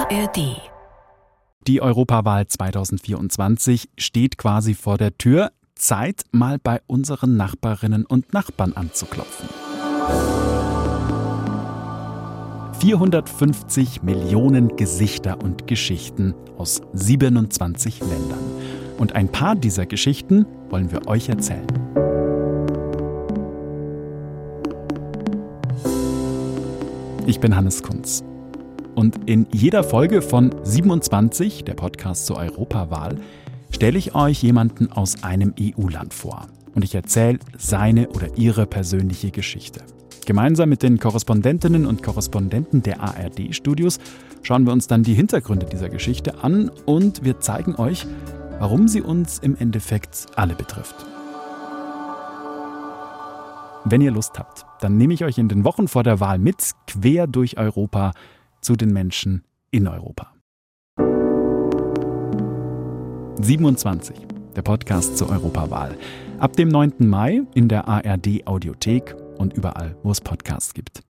ARD. Die Europawahl 2024 steht quasi vor der Tür. Zeit, mal bei unseren Nachbarinnen und Nachbarn anzuklopfen. 450 Millionen Gesichter und Geschichten aus 27 Ländern. Und ein paar dieser Geschichten wollen wir euch erzählen. Ich bin Hannes Kunz. Und in jeder Folge von 27, der Podcast zur Europawahl, stelle ich euch jemanden aus einem EU-Land vor. Und ich erzähle seine oder ihre persönliche Geschichte. Gemeinsam mit den Korrespondentinnen und Korrespondenten der ARD-Studios schauen wir uns dann die Hintergründe dieser Geschichte an und wir zeigen euch, warum sie uns im Endeffekt alle betrifft. Wenn ihr Lust habt, dann nehme ich euch in den Wochen vor der Wahl mit, quer durch Europa, zu den Menschen in Europa. 27, der Podcast zur Europawahl. Ab dem 9. Mai in der ARD-Audiothek und überall, wo es Podcasts gibt.